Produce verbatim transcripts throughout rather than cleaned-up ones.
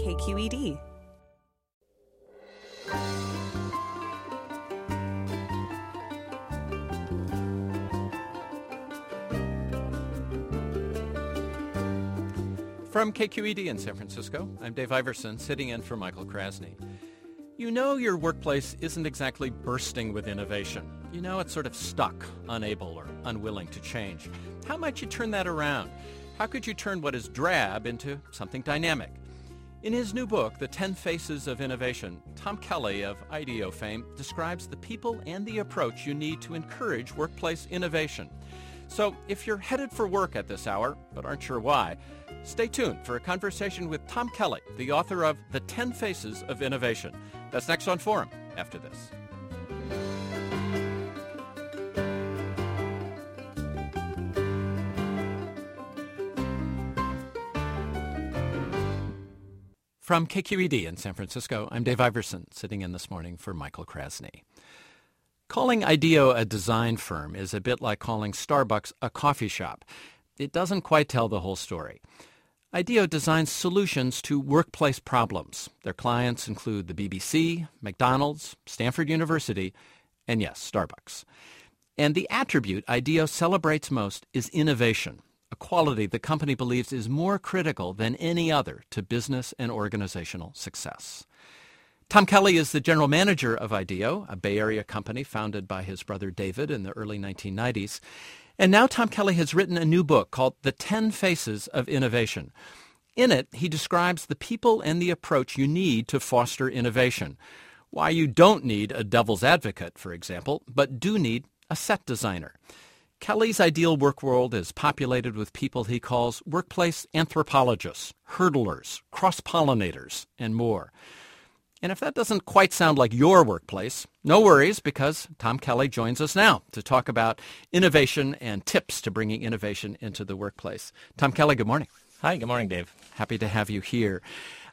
K Q E D. From K Q E D in San Francisco, I'm Dave Iverson, sitting in for Michael Krasny. You know your workplace isn't exactly bursting with innovation. You know it's sort of stuck, unable or unwilling to change. How might you turn that around? How could you turn what is drab into something dynamic? In his new book, The Ten Faces of Innovation, Tom Kelly of IDEO fame describes the people and the approach you need to encourage workplace innovation. So if you're headed for work at this hour, but aren't sure why, stay tuned for a conversation with Tom Kelly, the author of The Ten Faces of Innovation. That's next on Forum after this. From K Q E D in San Francisco, I'm Dave Iverson, sitting in this morning for Michael Krasny. Calling IDEO a design firm is a bit like calling Starbucks a coffee shop. It doesn't quite tell the whole story. IDEO designs solutions to workplace problems. Their clients include the B B C, McDonald's, Stanford University, and yes, Starbucks. And the attribute IDEO celebrates most is innovation, a quality the company believes is more critical than any other to business and organizational success. Tom Kelly is the general manager of IDEO, a Bay Area company founded by his brother David in the early nineteen nineties. And now Tom Kelly has written a new book called The Ten Faces of Innovation. In it, he describes the people and the approach you need to foster innovation. Why you don't need a devil's advocate, for example, but do need a set designer. Kelly's ideal work world is populated with people he calls workplace anthropologists, hurdlers, cross-pollinators, and more. And if that doesn't quite sound like your workplace, no worries, because Tom Kelly joins us now to talk about innovation and tips to bringing innovation into the workplace. Tom Kelly, good morning. Hi, good morning, Dave. Happy to have you here.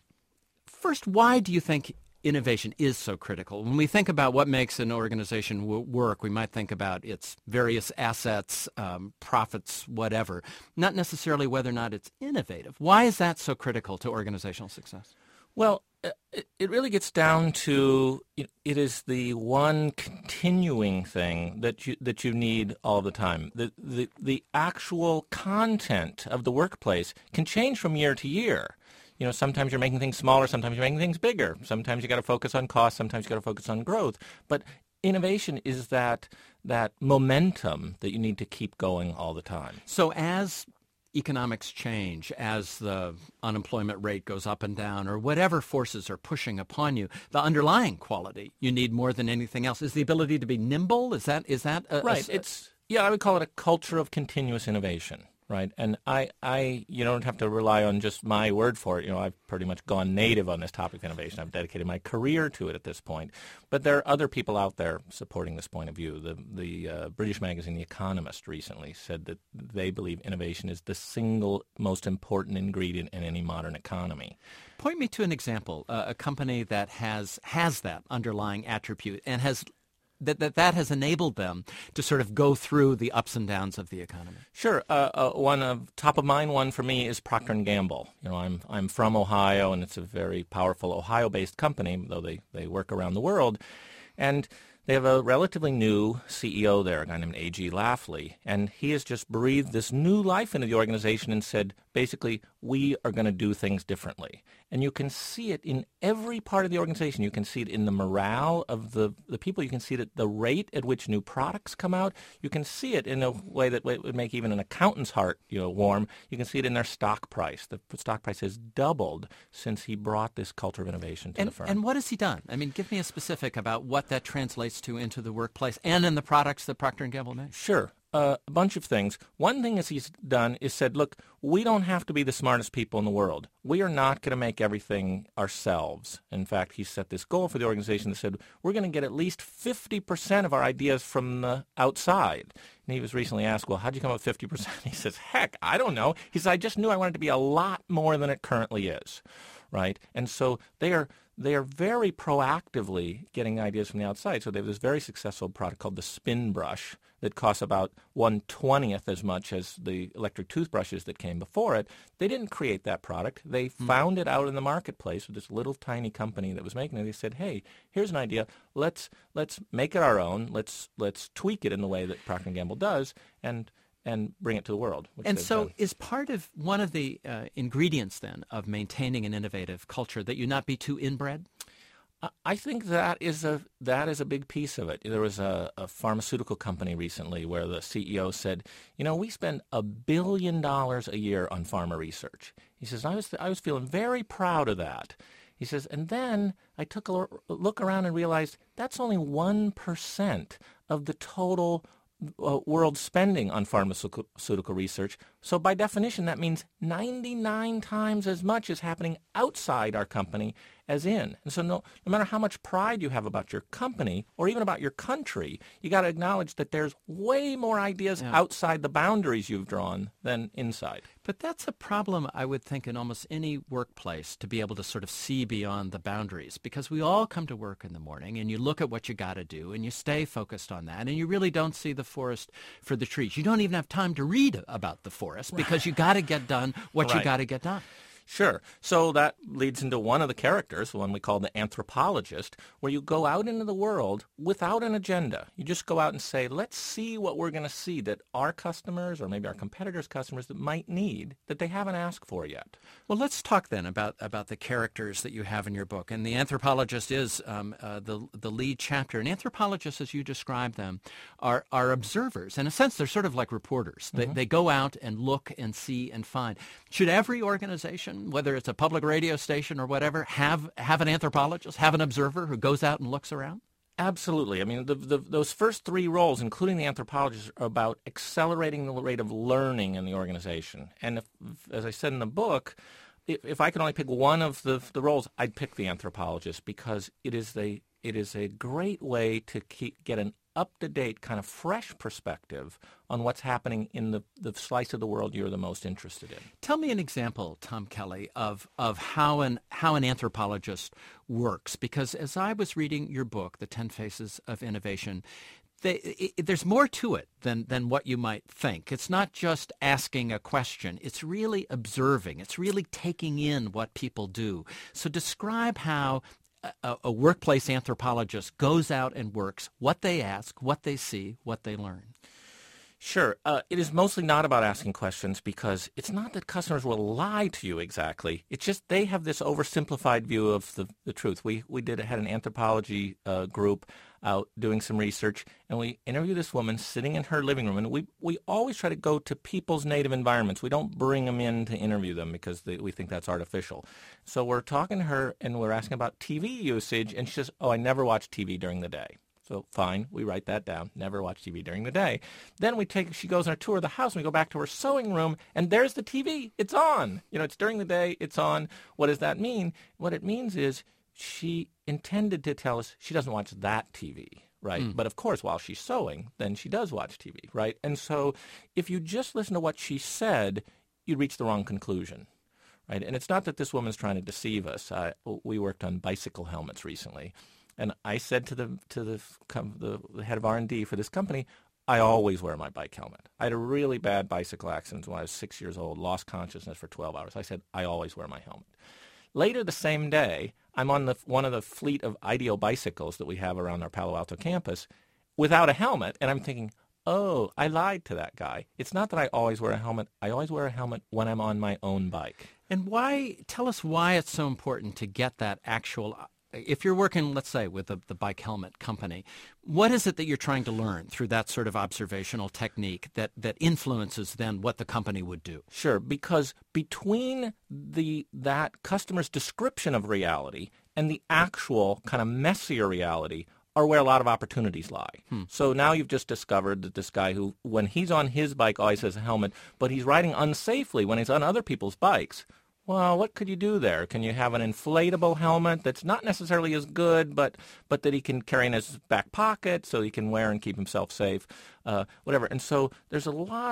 First, why do you think innovation is so critical? When we think about what makes an organization w- work, we might think about its various assets, um, profits, whatever, not necessarily whether or not it's innovative. Why is that so critical to organizational success? Well, it, it really gets down to it, it is the one continuing thing that you that you need all the time. The, the the actual content of the workplace can change from year to year. You know, sometimes you're making things smaller, sometimes you're making things bigger. Sometimes you got to focus on cost, sometimes you got to focus on growth. But innovation is that that momentum that you need to keep going all the time. So as economics change, as the unemployment rate goes up and down, or whatever forces are pushing upon you, the underlying quality you need more than anything else is the ability to be nimble. Is that is that a, right? A, it's yeah, I would call it a culture of continuous innovation. Right, and I, I, you don't have to rely on just my word for it. You know, I've pretty much gone native on this topic of innovation. I've dedicated my career to it at this point. But there are other people out there supporting this point of view. The the uh, British magazine The Economist recently said that they believe innovation is the single most important ingredient in any modern economy. Point me to an example, uh, a company that has has that underlying attribute and has that, that that has enabled them to sort of go through the ups and downs of the economy. Sure. Uh, uh, one of top of mind one for me is Procter and Gamble. You know, I'm I'm from Ohio, and it's a very powerful Ohio-based company, though they, they work around the world. And they have a relatively new C E O there, a guy named A G Lafley, and he has just breathed this new life into the organization and said, basically, we are going to do things differently. And you can see it in every part of the organization. You can see it in the morale of the, the people. You can see it at the rate at which new products come out. You can see it in a way that would make even an accountant's heart, you know, warm. You can see it in their stock price. The stock price has doubled since he brought this culture of innovation to and, the firm. And what has he done? I mean, give me a specific about what that translates to into the workplace and in the products that Procter and Gamble makes. Sure. Uh, a bunch of things. One thing is he's done is said, look, we don't have to be the smartest people in the world. We are not going to make everything ourselves. In fact, he set this goal for the organization that said, we're going to get at least fifty percent of our ideas from the outside. And he was recently asked, well, how'd you come up with fifty percent? He says, heck, I don't know. He says, I just knew I wanted to be a lot more than it currently is. Right? And so they are they are very proactively getting ideas from the outside. So they have this very successful product called the Spin Brush. that costs about one twentieth as much as the electric toothbrushes that came before it. They didn't create that product. They mm. found it out in the marketplace with this little tiny company that was making it. They said, hey, here's an idea. Let's let's make it our own. Let's let's tweak it in the way that Procter and Gamble does, and and bring it to the world. And so done. Is part of one of the uh, ingredients then of maintaining an innovative culture that you not be too inbred? I think that is a that is a big piece of it. There was a, a pharmaceutical company recently where the C E O said, you know, we spend a billion dollars a year on pharma research. He says, I was I was feeling very proud of that. He says, and then I took a look around and realized that's only one percent of the total uh, world spending on pharmaceutical research. So by definition, that means ninety-nine times as much is happening outside our company as in. And so no, no matter how much pride you have about your company or even about your country, you got to acknowledge that there's way more ideas yeah. outside the boundaries you've drawn than inside. But that's a problem, I would think, in almost any workplace, to be able to sort of see beyond the boundaries, because we all come to work in the morning and you look at what you got to do and you stay focused on that, and you really don't see the forest for the trees. You don't even have time to read about the forest because you got to get done what right. you got to get done. Sure. So that leads into one of the characters, the one we call the anthropologist, where you go out into the world without an agenda. You just go out and say, let's see what we're going to see that our customers or maybe our competitors' customers that might need that they haven't asked for yet. Well, let's talk then about, about the characters that you have in your book. And the anthropologist is um, uh, the, the lead chapter. And anthropologists, as you describe them, are, are observers. In a sense, they're sort of like reporters. They, mm-hmm. they go out and look and see and find. Should every organization, whether it's a public radio station or whatever, have have an anthropologist, have an observer who goes out and looks around? Absolutely. I mean, the, the, those first three roles, including the anthropologist, are about accelerating the rate of learning in the organization. And if, as I said in the book, if, if I could only pick one of the, the roles, I'd pick the anthropologist, because it is a it is a great way to keep, get an up-to-date, kind of fresh perspective on what's happening in the, the slice of the world you're the most interested in. Tell me an example, Tom Kelly, of, of how an how an anthropologist works. Because as I was reading your book, The Ten Faces of Innovation, they, it, there's more to it than, than what you might think. It's not just asking a question. It's really observing. It's really taking in what people do. So describe how A, a workplace anthropologist goes out and works, what they ask, what they see, what they learn. Sure. Uh, it is mostly not about asking questions, because it's not that customers will lie to you exactly. It's just they have this oversimplified view of the, the truth. We we did had an anthropology uh, group out doing some research, and we interviewed this woman sitting in her living room. And we, we always try to go to people's native environments. We don't bring them in to interview them because they, we think that's artificial. So we're talking to her, and we're asking about T V usage, and she says, oh, I never watch T V during the day. So fine, we write that down. Never watch T V during the day. Then we take, she goes on a tour of the house, and we go back to her sewing room, and there's the T V. It's on. You know, it's during the day. It's on. What does that mean? What it means is she intended to tell us she doesn't watch that T V, right? Mm. But of course, while she's sewing, then she does watch T V, right? And so if you just listen to what she said, you'd reach the wrong conclusion. Right? And it's not that this woman's trying to deceive us. Uh, we worked on bicycle helmets recently. And I said to the to the, the head of R and D for this company, I always wear my bike helmet. I had a really bad bicycle accident when I was six years old, lost consciousness for twelve hours. I said, I always wear my helmet. Later the same day, I'm on the one of the fleet of IDEO bicycles that we have around our Palo Alto campus without a helmet, and I'm thinking, oh, I lied to that guy. It's not that I always wear a helmet. I always wear a helmet when I'm on my own bike. And why? Tell us why it's so important to get that actual. If you're working, let's say, with the, the bike helmet company, what is it that you're trying to learn through that sort of observational technique that, that influences then what the company would do? Sure, because between the that customer's description of reality and the actual kind of messier reality are where a lot of opportunities lie. Hmm. So now you've just discovered that this guy who, when he's on his bike, always has a helmet, but he's riding unsafely when he's on other people's bikes. Well, what could you do there? Can you have an inflatable helmet that's not necessarily as good, but but that he can carry in his back pocket so he can wear and keep himself safe, uh, whatever. And so there's a lot of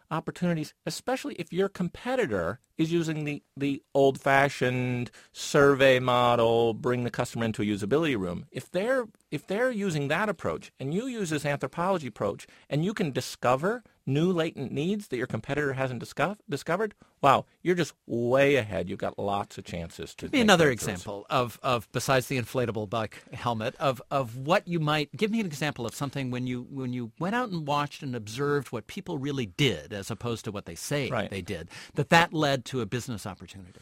opportunities, especially if your competitor is using the, the old-fashioned survey model, bring the customer into a usability room. If they're if they're using that approach and you use this anthropology approach and you can discover new latent needs that your competitor hasn't disco- discovered, wow, you're just way ahead. You've got lots of chances to Give me make another breakthroughs. example of, of besides the inflatable bike helmet, of, of what you might – give me an example of something when you when you went out and watched and observed what people really did as opposed to what they say Right. they did, that that led to a business opportunity.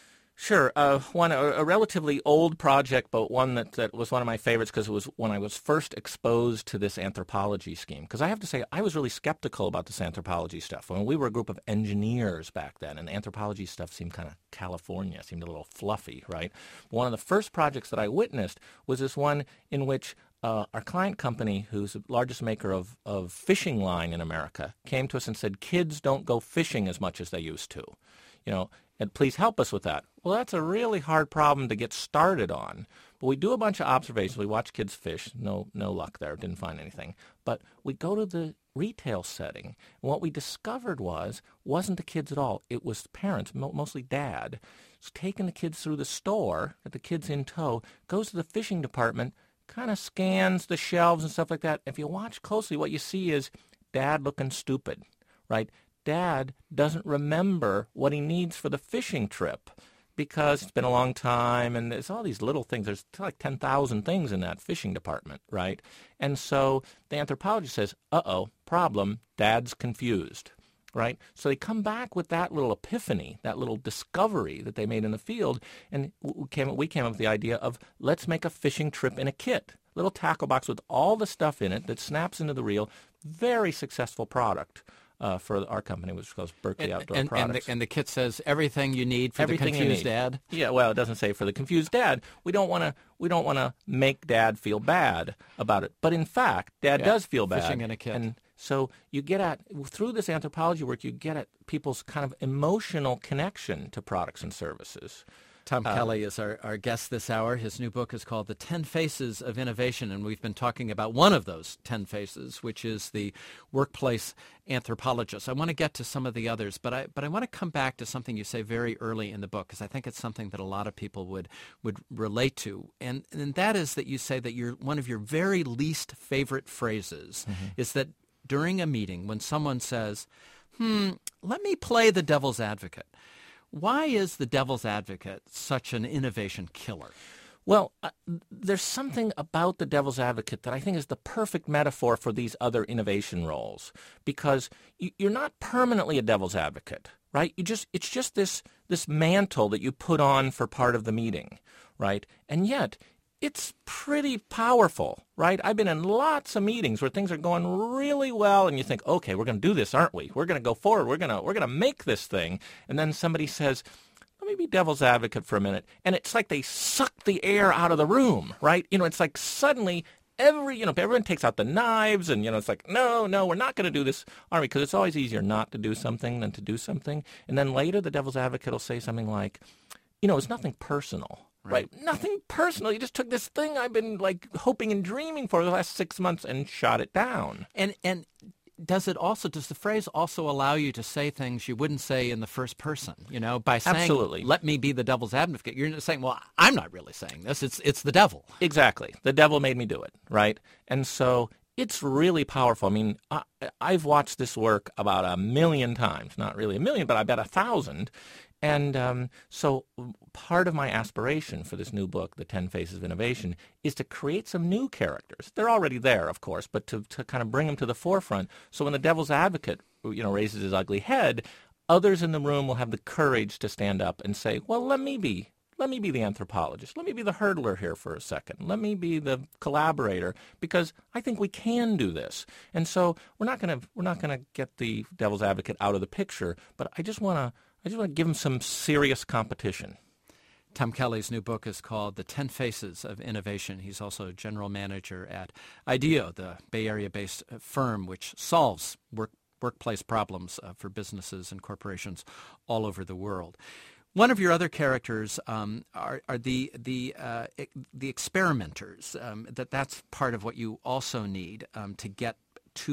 Sure. Uh, one a, a relatively old project, but one that, that was one of my favorites because it was when I was first exposed to this anthropology scheme. Because I have to say, I was really skeptical about this anthropology stuff. When we were a group of engineers back then, and anthropology stuff seemed kind of California, seemed a little fluffy, right? One of the first projects that I witnessed was this one in which uh, our client company, who's the largest maker of, of fishing line in America, came to us and said, kids don't go fishing as much as they used to. You know, and please help us with that. Well, that's a really hard problem to get started on. But we do a bunch of observations. We watch kids fish. No no luck there. Didn't find anything. But we go to the retail setting. And what we discovered was, wasn't the kids at all. It was parents, mo- mostly dad, was taking the kids through the store, at the kids in tow, goes to the fishing department, kind of scans the shelves and stuff like that. If you watch closely, what you see is dad looking stupid, right? Dad doesn't remember what he needs for the fishing trip because it's been a long time, and there's all these little things. There's like ten thousand things in that fishing department, right? And so the anthropologist says, uh-oh, problem, Dad's confused, right? So they come back with that little epiphany, that little discovery that they made in the field, and we came, we came up with the idea of let's make a fishing trip in a kit, little tackle box with all the stuff in it that snaps into the reel. Very successful product. Uh, for our company, which goes Berkeley And, Outdoor and, and, Products. the, and the kit says everything you need for Everything the you confused need. dad. Yeah, well, it doesn't say for the confused dad. We don't want to. We don't want to make dad feel bad about it. But in fact, dad Yeah, does feel bad. fishing in a kit. And so you get at through this anthropology work, you get at people's kind of emotional connection to products and services. Tom uh, Kelly is our, our guest this hour. His new book is called The Ten Faces of Innovation, and we've been talking about one of those ten faces, which is the workplace anthropologist. I want to get to some of the others, but I but I want to come back to something you say very early in the book, because I think it's something that a lot of people would, would relate to, and, and that is that you say that your one of your very least favorite phrases mm-hmm. is that during a meeting when someone says, hmm, let me play the devil's advocate. Why is the devil's advocate such an innovation killer? Well, uh, there's something about the devil's advocate that I think is the perfect metaphor for these other innovation roles, because you, you're not permanently a devil's advocate, right? You just it's just this this mantle that you put on for part of the meeting, right? And yet it's pretty powerful, right? I've been in lots of meetings where things are going really well, and you think, okay, we're going to do this, aren't we? We're going to go forward. We're going to we're going to make this thing. And then somebody says, let me be devil's advocate for a minute. And it's like they suck the air out of the room, right? You know, it's like suddenly every, you know, everyone takes out the knives, and, you know, it's like, no, no, we're not going to do this, are we? Because it's always easier not to do something than to do something. And then later the devil's advocate will say something like, you know, it's nothing personal. Right. Nothing personal. You just took this thing I've been like hoping and dreaming for the last six months and shot it down. And and does it also does the phrase also allow you to say things you wouldn't say in the first person? You know, by saying, Absolutely. Let me be the devil's advocate. You're not saying, well, I'm not really saying this. It's it's the devil. Exactly. The devil made me do it. Right. And so it's really powerful. I mean, I, I've watched this work about a million times. Not really a million, but I bet a thousand. And um, so part of my aspiration for this new book, The Ten Faces of Innovation, is to create some new characters. They're already there, of course, but to, to kind of bring them to the forefront. So when the devil's advocate, you know, raises his ugly head, others in the room will have the courage to stand up and say, well, let me be. Let me be the anthropologist. Let me be the hurdler here for a second. Let me be the collaborator, because I think we can do this. And so we're not going to we're not going to get the devil's advocate out of the picture, but I just want to I just want to give him some serious competition. Tom Kelly's new book is called The Ten Faces of Innovation. He's also general manager at IDEO, the Bay Area-based firm which solves work, workplace problems uh, for businesses and corporations all over the world. One of your other characters um, are, are the the uh, the experimenters. Um, that that's part of what you also need um, to get to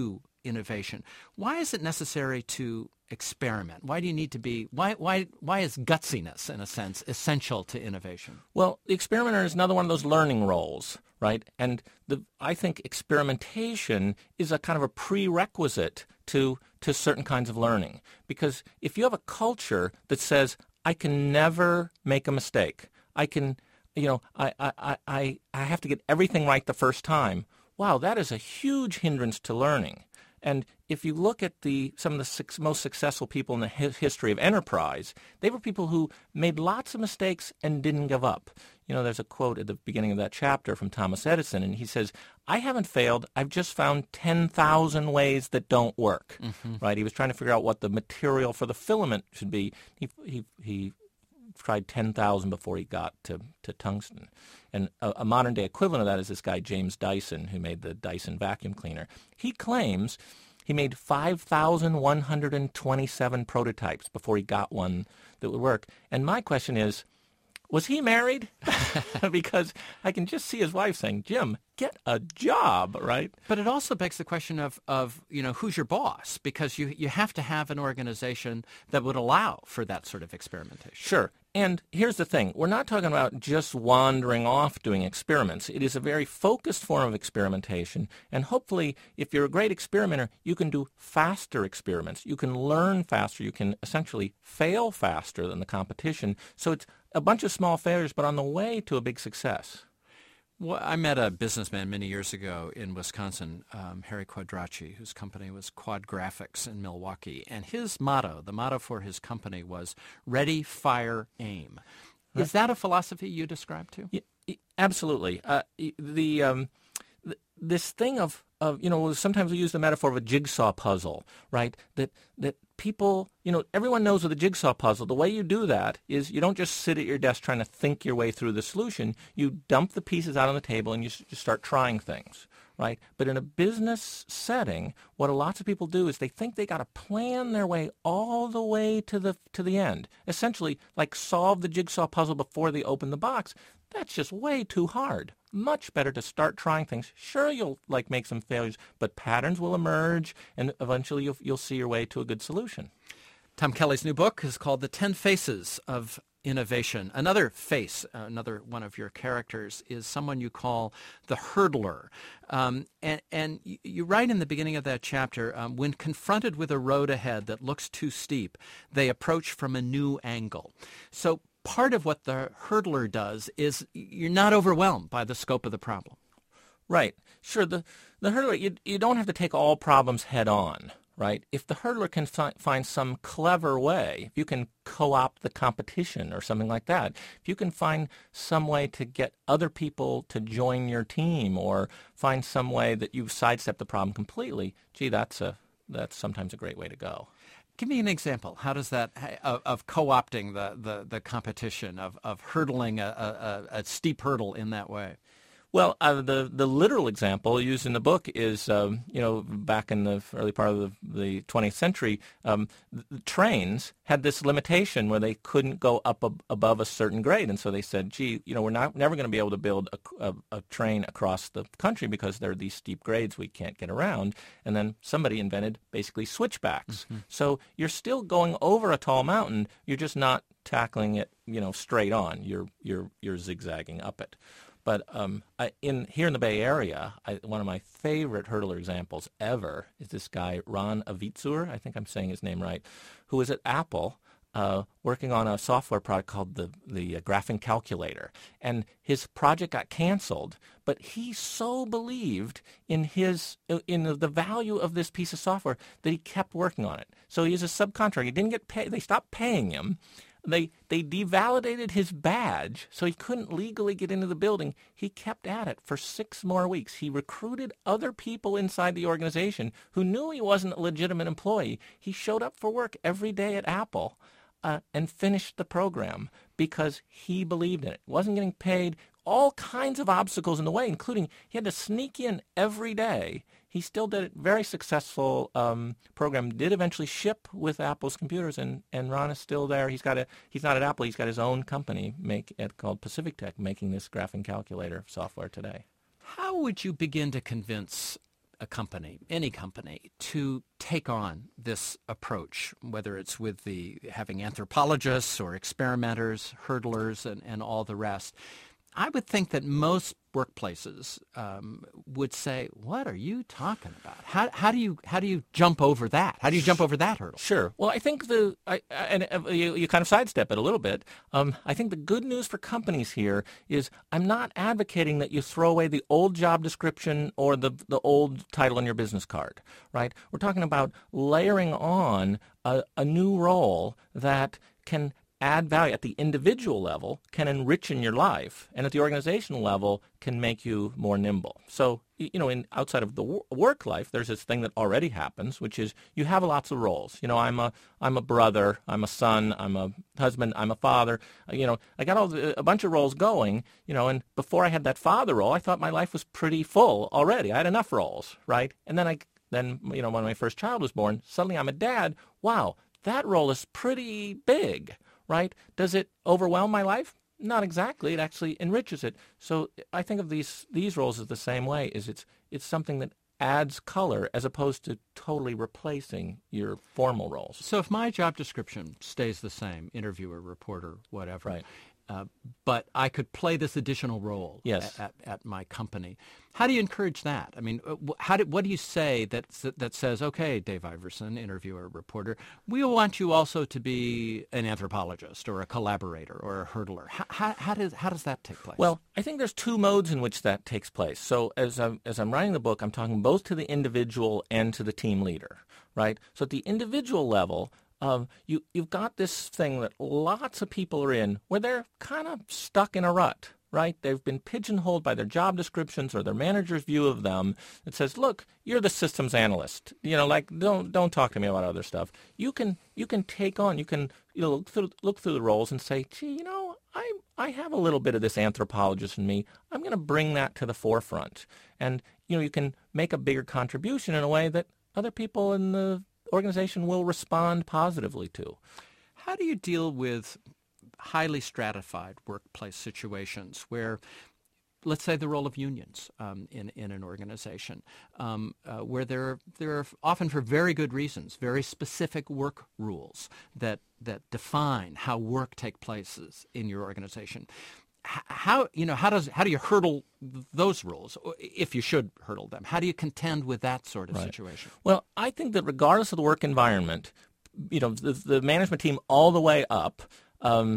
innovation. Why is it necessary to experiment? Why do you need to be, why, why, why is gutsiness, in a sense, essential to innovation? Well, the experimenter is another one of those learning roles, right? And the, I think experimentation is a kind of a prerequisite to, to certain kinds of learning. Because if you have a culture that says, I can never make a mistake, I can, you know, I, I, I, I have to get everything right the first time, wow, that is a huge hindrance to learning. And if you look at the some of the six, most successful people in the hi- history of enterprise, they were people who made lots of mistakes and didn't give up. You know, there's a quote at the beginning of that chapter from Thomas Edison, and he says, I haven't failed. I've just found ten thousand ways that don't work, mm-hmm. right? He was trying to figure out what the material for the filament should be. He, he, he tried ten thousand before he got to, to tungsten. And a, a modern-day equivalent of that is this guy, James Dyson, who made the Dyson vacuum cleaner. He claims he made five thousand one hundred twenty-seven prototypes before he got one that would work. And my question is, was he married? Because I can just see his wife saying, Jim, get a job, right? But it also begs the question of, of you know, who's your boss? Because you, you have to have an organization that would allow for that sort of experimentation. Sure. And here's the thing. We're not talking about just wandering off doing experiments. It is a very focused form of experimentation. And hopefully, if you're a great experimenter, you can do faster experiments. You can learn faster. You can essentially fail faster than the competition. So it's a bunch of small failures, but on the way to a big success. Well, I met a businessman many years ago in Wisconsin, um, Harry Quadracci, whose company was Quad Graphics in Milwaukee. And his motto, the motto for his company was ready, fire, aim. Right. Is that a philosophy you describe too? Yeah, absolutely. Uh, the, um, th- this thing of, of, you know, sometimes we use the metaphor of a jigsaw puzzle, right? That that people, you know, everyone knows with a jigsaw puzzle, the way you do that is you don't just sit at your desk trying to think your way through the solution. You dump the pieces out on the table and you just start trying things, right? But in a business setting, what lots of people do is they think they got to plan their way all the way to the to the end. Essentially, like solve the jigsaw puzzle before they open the box. That's just way too hard. Much better to start trying things. Sure, you'll like make some failures, but patterns will emerge, and eventually you'll, you'll see your way to a good solution. Tom Kelly's new book is called The Ten Faces of Innovation. Another face, uh, another one of your characters, is someone you call the hurdler. Um, and, and you write in the beginning of that chapter, um, when confronted with a road ahead that looks too steep, they approach from a new angle. So part of what the hurdler does is you're not overwhelmed by the scope of the problem. Right. Sure. The, the hurdler, you, you don't have to take all problems head on. Right? If the hurdler can fi- find some clever way, if you can co-opt the competition or something like that, if you can find some way to get other people to join your team or find some way that you've sidestepped the problem completely, gee, that's a that's sometimes a great way to go. Give me an example. How does that, of, of co-opting the, the, the competition, of, of hurdling a, a, a steep hurdle in that way? Well, uh, the the literal example used in the book is, um, you know, back in the early part of the, the twentieth century, um, the trains had this limitation where they couldn't go up ab- above a certain grade. And so they said, gee, you know, we're not never going to be able to build a, a, a train across the country because there are these steep grades we can't get around. And then somebody invented basically switchbacks. Mm-hmm. So you're still going over a tall mountain. You're just not tackling it, you know, straight on. You're you're you're zigzagging up it. But um, I, in here in the Bay Area, I, one of my favorite hurdler examples ever is this guy, Ron Avitzur, I think I'm saying his name right, who was at Apple uh, working on a software product called the, the uh, Graphing Calculator. And his project got canceled, but he so believed in his in the value of this piece of software that he kept working on it. So he's a subcontractor. He didn't get paid. They stopped paying him. They they devalidated his badge, so he couldn't legally get into the building. He kept at it for six more weeks. He recruited other people inside the organization who knew he wasn't a legitimate employee. He showed up for work every day at Apple uh, and finished the program because he believed in it. Wasn't getting paid. All kinds of obstacles in the way, including he had to sneak in every day. He still did a very successful um, program, did eventually ship with Apple's computers, and, and Ron is still there. He's got a he's not at Apple. He's got his own company make it called Pacific Tech, making this graphing calculator software today. How would you begin to convince a company, any company, to take on this approach, whether it's with the having anthropologists or experimenters, hurdlers, and, and all the rest, I would think that most workplaces um, would say, "What are you talking about? How, how do you how do you jump over that? How do you jump over that hurdle?" Sure. Well, I think the I, and uh, you, you kind of sidestep it a little bit. Um, I think the good news for companies here is I'm not advocating that you throw away the old job description or the the old title on your business card. Right? We're talking about layering on a, a new role that can add value at the individual level, can enrich in your life, and at the organizational level can make you more nimble. So, you know, in outside of the work life, there's this thing that already happens, which is you have lots of roles. You know, I'm a I'm a brother, I'm a son, I'm a husband, I'm a father. You know, I got all the, a bunch of roles going. You know, and before I had that father role, I thought my life was pretty full already. I had enough roles, right? And then I then you know when my first child was born, suddenly I'm a dad. Wow, that role is pretty big. Right? Does it overwhelm my life? Not exactly. It actually enriches it. So I think of these these roles as the same way. Is it's it's something that adds color as opposed to totally replacing your formal roles. So if my job description stays the same, interviewer, reporter, whatever, right. uh, but I could play this additional role yes. at, at, at my company. How do you encourage that? I mean, how do, what do you say that that says, okay, Dave Iverson, interviewer, reporter, we want you also to be an anthropologist or a collaborator or a hurdler. How, how, how, does, how does that take place? Well, I think there's two modes in which that takes place. So as I'm, as I'm writing the book, I'm talking both to the individual and to the team leader, right? So at the individual level, Um, you, you've got this thing that lots of people are in where they're kind of stuck in a rut, right? They've been pigeonholed by their job descriptions or their manager's view of them that says, look, you're the systems analyst. You know, like, don't don't talk to me about other stuff. You can you can take on, you can you know, look through, look through the roles and say, gee, you know, I, I have a little bit of this anthropologist in me. I'm going to bring that to the forefront. And, you know, you can make a bigger contribution in a way that other people in the organization will respond positively to. How do you deal with highly stratified workplace situations where, let's say, the role of unions um, in in an organization, um, uh, where there there are often, for very good reasons, very specific work rules that that define how work take places in your organization? How you know how does how do you hurdle those rules, if you should hurdle them? How do you contend with that sort of right. situation? Well, I think that regardless of the work environment, you know, the, the management team all the way up um,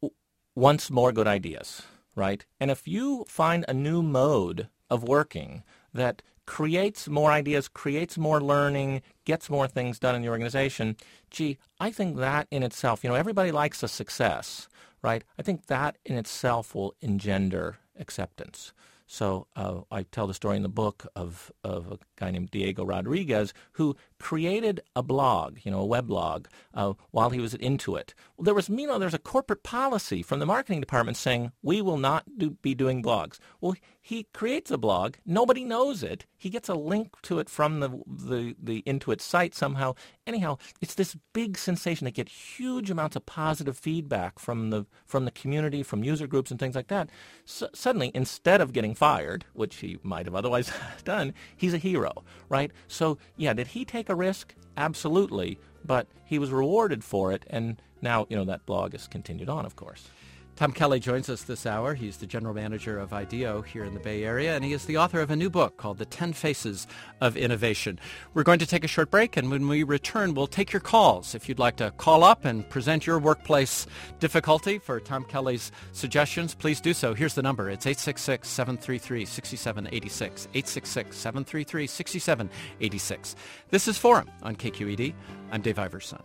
wants more good ideas, right? And if you find a new mode of working that creates more ideas, creates more learning, gets more things done in the organization, gee, I think that in itself, you know, everybody likes a success. Right? I think that in itself will engender acceptance. So uh, I tell the story in the book of, of a guy named Diego Rodriguez who created a blog, you know, a weblog, uh, while he was at Intuit. Well, there was, you know, there's a corporate policy from the marketing department saying we will not do, be doing blogs. Well, he creates a blog. Nobody knows it. He gets a link to it from the the, the Intuit site somehow. Anyhow, it's this big sensation. They get huge amounts of positive feedback from the from the community, from user groups and things like that. So suddenly, instead of getting fired, which he might have otherwise done, he's a hero, right? So, yeah, did he take a risk? Absolutely, but he was rewarded for it, and now, you know, that blog has continued on, of course. Tom Kelly joins us this hour. He's the general manager of IDEO here in the Bay Area, and he is the author of a new book called The ten Faces of Innovation. We're going to take a short break, and when we return, we'll take your calls. If you'd like to call up and present your workplace difficulty for Tom Kelly's suggestions, please do so. Here's the number. It's eight six six, seven three three, six seven eight six, eight six six, seven three three, six seven eight six. This is Forum on K Q E D. I'm Dave Iverson.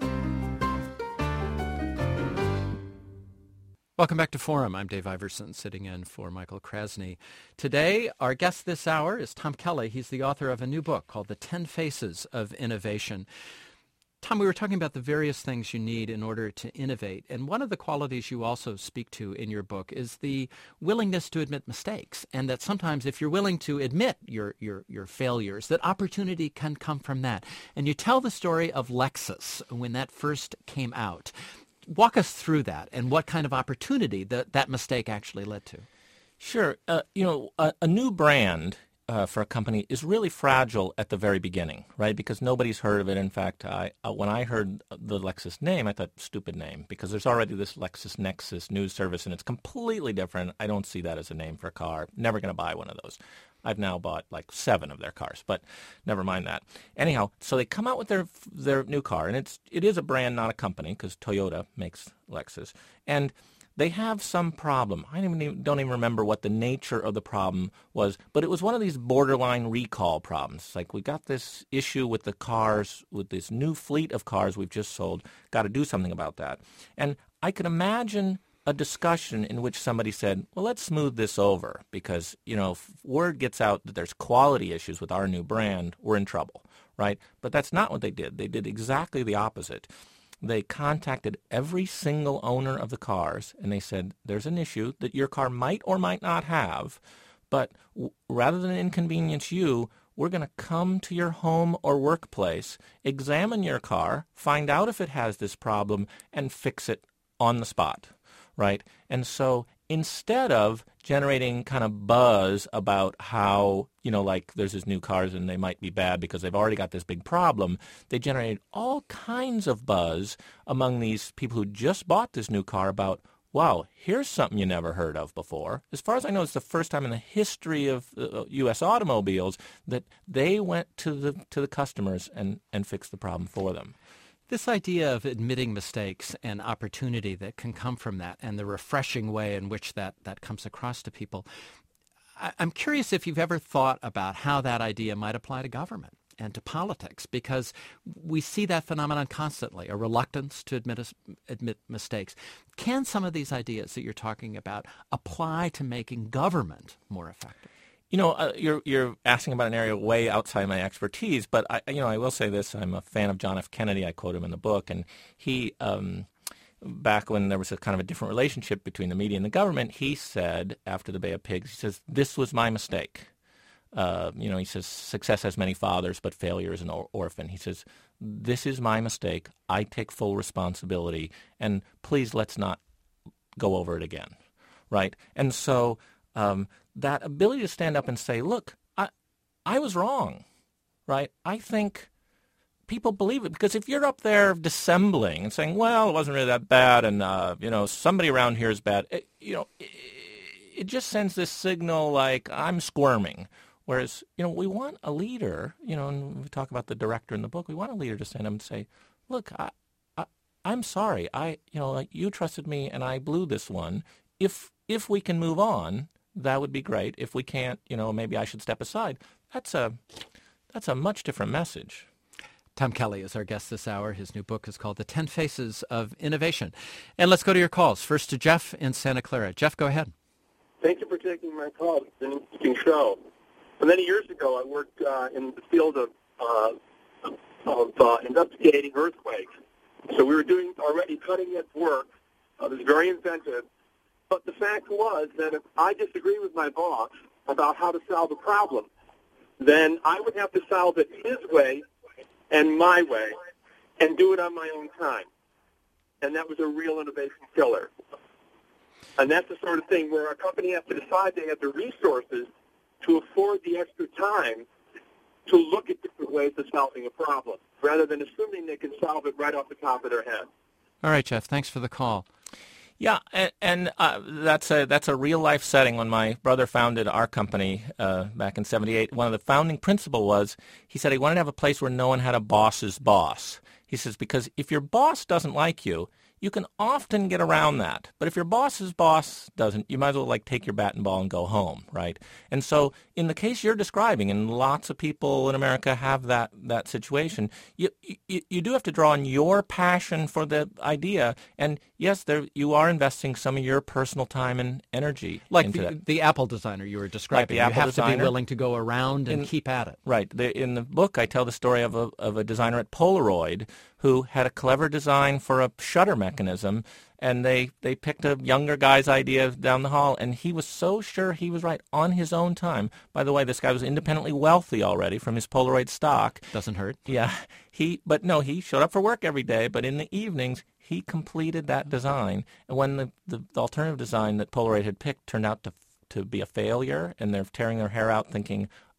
Welcome back to Forum. I'm Dave Iverson, sitting in for Michael Krasny. Today, our guest this hour is Tom Kelly. He's the author of a new book called The ten Faces of Innovation. Tom, we were talking about the various things you need in order to innovate, and one of the qualities you also speak to in your book is the willingness to admit mistakes, and that sometimes if you're willing to admit your, your, your failures, that opportunity can come from that. And you tell the story of Lexus when that first came out. Walk us through that and what kind of opportunity that that mistake actually led to. Sure. Uh, you know, a, a new brand uh, for a company is really fragile at the very beginning, right? Because nobody's heard of it. In fact, I uh, when I heard the Lexus name, I thought, stupid name, because there's already this LexisNexis news service, and it's completely different. I don't see that as a name for a car. Never going to buy one of those. I've now bought like seven of their cars, but never mind that. Anyhow, so they come out with their their new car, and it's it is a brand, not a company, because Toyota makes Lexus, and they have some problem. I don't even, don't even remember what the nature of the problem was, but it was one of these borderline recall problems. Like, we got this issue with the cars, with this new fleet of cars we've just sold. Got to do something about that. And I could imagine a discussion in which somebody said, well, let's smooth this over because, you know, if word gets out that there's quality issues with our new brand, we're in trouble, right? But that's not what they did. They did exactly the opposite. They contacted every single owner of the cars, and they said, there's an issue that your car might or might not have, but w- rather than inconvenience you, we're going to come to your home or workplace, examine your car, find out if it has this problem, and fix it on the spot, right? And so instead of generating kind of buzz about how, you know, like there's these new cars and they might be bad because they've already got this big problem, they generated all kinds of buzz among these people who just bought this new car about, wow, here's something you never heard of before. As far as I know, it's the first time in the history of uh, U S automobiles that they went to the to the customers and, and fixed the problem for them. This idea of admitting mistakes and opportunity that can come from that and the refreshing way in which that, that comes across to people, I, I'm curious if you've ever thought about how that idea might apply to government and to politics, because we see that phenomenon constantly, a reluctance to admit, admit mistakes. Can some of these ideas that you're talking about apply to making government more effective? You know, uh, you're you're asking about an area way outside my expertise, but I, you know, I will say this: I'm a fan of John F. Kennedy. I quote him in the book, and he, um, back when there was a kind of a different relationship between the media and the government, he said after the Bay of Pigs, he says, "This was my mistake." Uh, you know, he says, "Success has many fathers, but failure is an or- orphan." He says, "This is my mistake. I take full responsibility, and please let's not go over it again." Right, and so. Um, that ability to stand up and say, look, I, I was wrong, right? I think people believe it because if you're up there dissembling and saying, well, it wasn't really that bad and, uh, you know, somebody around here is bad, it, you know, it, it just sends this signal like I'm squirming. Whereas, you know, we want a leader, you know, and we talk about the director in the book, we want a leader to stand up and say, look, I, I, I'm sorry. I, you know, like you trusted me and I blew this one. If if we can move on, that would be great. If we can't, you know, maybe I should step aside. That's a that's a much different message. Tom Kelly is our guest this hour. His new book is called The Ten Faces of Innovation. And let's go to your calls. First to Jeff in Santa Clara. Jeff, go ahead. Thank you for taking my call. It's an interesting show. So many years ago, I worked uh, in the field of, uh, of uh, investigating earthquakes. So we were doing already cutting-edge work. Uh, it was very inventive. But the fact was that if I disagree with my boss about how to solve a problem, then I would have to solve it his way and my way and do it on my own time. And that was a real innovation killer. And that's the sort of thing where a company has to decide they have the resources to afford the extra time to look at different ways of solving a problem, rather than assuming they can solve it right off the top of their head. All right, Jeff, thanks for the call. Yeah, and, and uh, that's a that's a real life setting. When my brother founded our company uh, back in seventy-eight, one of the founding principle was he said he wanted to have a place where no one had a boss's boss. He says because if your boss doesn't like you, you can often get around that. But if your boss's boss doesn't, you might as well like take your bat and ball and go home, right? And so in the case you're describing, and lots of people in America have that, that situation, you, you you do have to draw on your passion for the idea. And yes, there you are investing some of your personal time and energy like into the, that. the Apple designer you were describing. Like the you Apple have designer. to be willing to go around and In, keep at it. Right. The, in the book, I tell the story of a of a designer at Polaroid who had a clever design for a shutter mechanism, and they, they picked a younger guy's idea down the hall, and he was so sure he was right on his own time. By the way, this guy was independently wealthy already from his Polaroid stock. Doesn't hurt. Yeah. He, but no, he showed up for work every day, but in the evenings, he completed that design. And when the, the, the alternative design that Polaroid had picked turned out to to be a failure, and they're tearing their hair out thinking,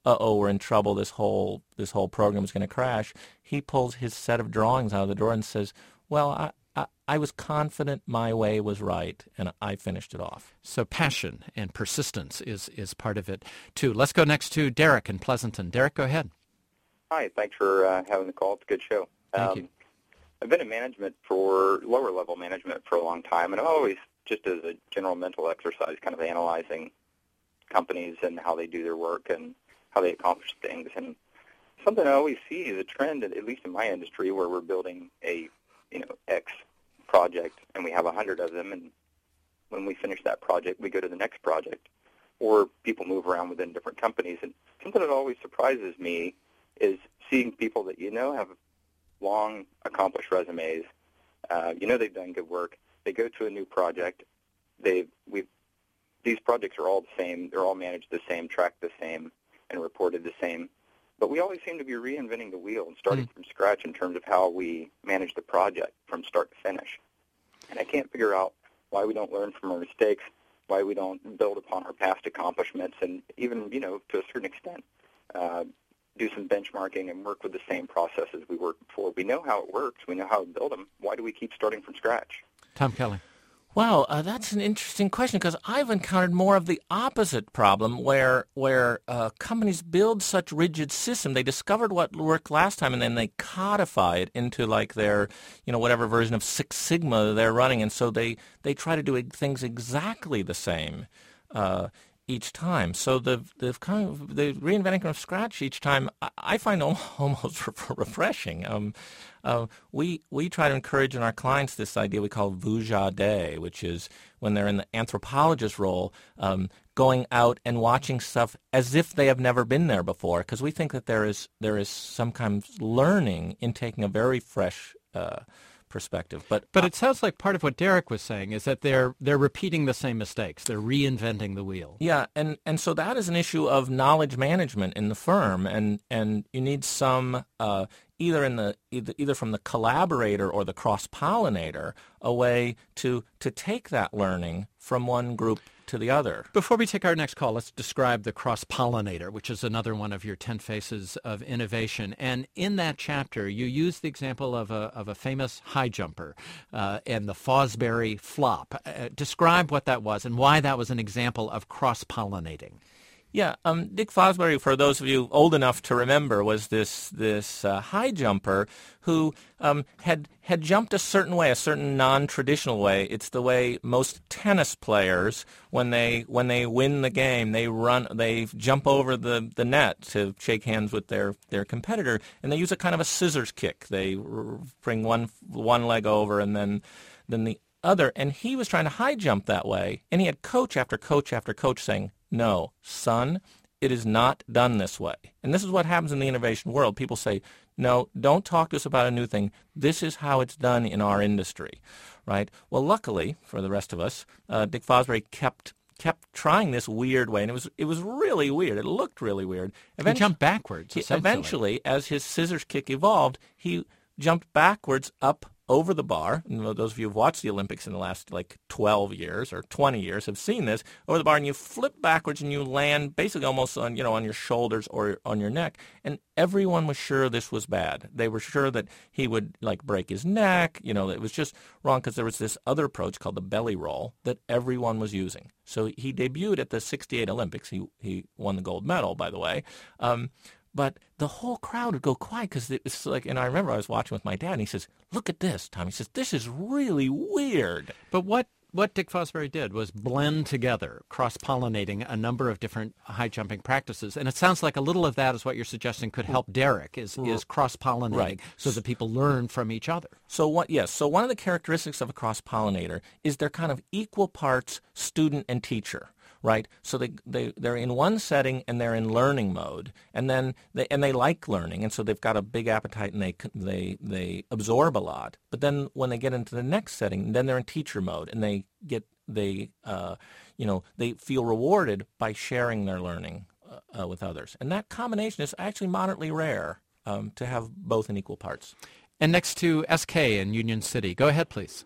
uh-oh, we're in trouble, this whole this whole program is going to crash, he pulls his set of drawings out of the drawer and says, well, I, I, I was confident my way was right, and I finished it off. So passion and persistence is, is part of it, too. Let's go next to Derek in Pleasanton. Derek, go ahead. Hi, thanks for uh, having the call. It's a good show. Thank um, you. I've been in management for lower-level management for a long time, and I'm always, just as a general mental exercise, kind of analyzing companies and how they do their work and how they accomplish things. And something I always see is a trend, at least in my industry, where we're building a, you know, X project, and we have a hundred of them, and when we finish that project, we go to the next project. Or people move around within different companies. And something that always surprises me is seeing people that you know have long, accomplished resumes. Uh, you know they've done good work. They go to a new project. They we these projects are all the same. They're all managed the same, tracked the same, and reported the same. But we always seem to be reinventing the wheel and starting mm. from scratch in terms of how we manage the project from start to finish. And I can't figure out why we don't learn from our mistakes, why we don't build upon our past accomplishments, and even, you know, to a certain extent, uh, do some benchmarking and work with the same processes we worked before. We know how it works. We know how to build them. Why do we keep starting from scratch? Tom Kelly. Well, uh, that's an interesting question because I've encountered more of the opposite problem where where uh, companies build such rigid systems. They discovered what worked last time and then they codify it into like their, you know, whatever version of Six Sigma they're running. And so they, they try to do things exactly the same uh, each time. So the the kind of the reinventing from scratch each time I find almost refreshing. Um, uh, we we try to encourage in our clients this idea we call vujade, which is when they're in the anthropologist role, um, going out and watching stuff as if they have never been there before, because we think that there is there is some kind of learning in taking a very fresh Uh, perspective. But but it sounds like part of what Derek was saying is that they're they're repeating the same mistakes. They're reinventing the wheel. Yeah, and, and so that is an issue of knowledge management in the firm, and, and you need some uh, either in the either, either from the collaborator or the cross-pollinator a way to to take that learning from one group to the other. Before we take our next call, let's describe the cross-pollinator, which is another one of your ten faces of innovation. And in that chapter, you use the example of a of a famous high jumper uh, and the Fosbury flop. Uh, describe what that was and why that was an example of cross-pollinating. Yeah, um, Dick Fosbury, for those of you old enough to remember, was this this uh, high jumper who um, had had jumped a certain way, a certain non-traditional way. It's the way most tennis players, when they when they win the game, they run, they jump over the, the net to shake hands with their, their competitor, and they use a kind of a scissors kick. They r- bring one one leg over and then then the other, and he was trying to high jump that way, and he had coach after coach after coach saying, no, son, it is not done this way. And this is what happens in the innovation world. People say, no, don't talk to us about a new thing. This is how it's done in our industry, right? Well, luckily for the rest of us, uh, Dick Fosbury kept kept trying this weird way, and it was it was really weird. It looked really weird. Eventually, he jumped backwards, he, Eventually, as his scissors kick evolved, he jumped backwards up over the bar. And those of you who've watched the Olympics in the last like twelve years or twenty years have seen this, over the bar, and you flip backwards and you land basically almost on, you know, on your shoulders or on your neck. And everyone was sure this was bad. They were sure that he would like break his neck. You know, it was just wrong because there was this other approach called the belly roll that everyone was using. So he debuted at the sixty-eight Olympics. He he won the gold medal, by the way. Um, But the whole crowd would go quiet because it was like, and I remember I was watching with my dad, and he says, look at this, Tom. He says, this is really weird. But what, what Dick Fosbury did was blend together, cross-pollinating a number of different high-jumping practices. And it sounds like a little of that is what you're suggesting could help Derek, is, is cross-pollinating, right, so that people learn from each other. So what? Yes. So one of the characteristics of a cross-pollinator is they're kind of equal parts student and teacher. Right, so they they they're in one setting and they're in learning mode, and then they and they like learning, and so they've got a big appetite and they they they absorb a lot. But then when they get into the next setting, then they're in teacher mode, and they get they uh, you know they feel rewarded by sharing their learning uh, uh, with others, and that combination is actually moderately rare um, to have both in equal parts. And next to S K in Union City, go ahead, please.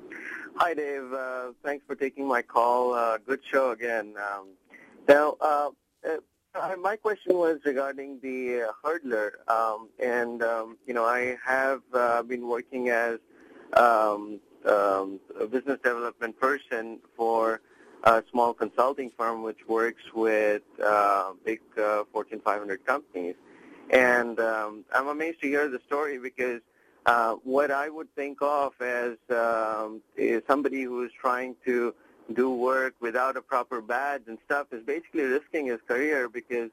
Hi, Dave. Uh, thanks for taking my call. Uh, good show again. Um, now, uh, Uh, my question was regarding the uh, hurdler, um, and um, you know, I have uh, been working as um, um, a business development person for a small consulting firm which works with uh, big uh, Fortune five hundred companies, and um, I'm amazed to hear the story because uh, what I would think of as um, is somebody who is trying to do work without a proper badge and stuff is basically risking his career because,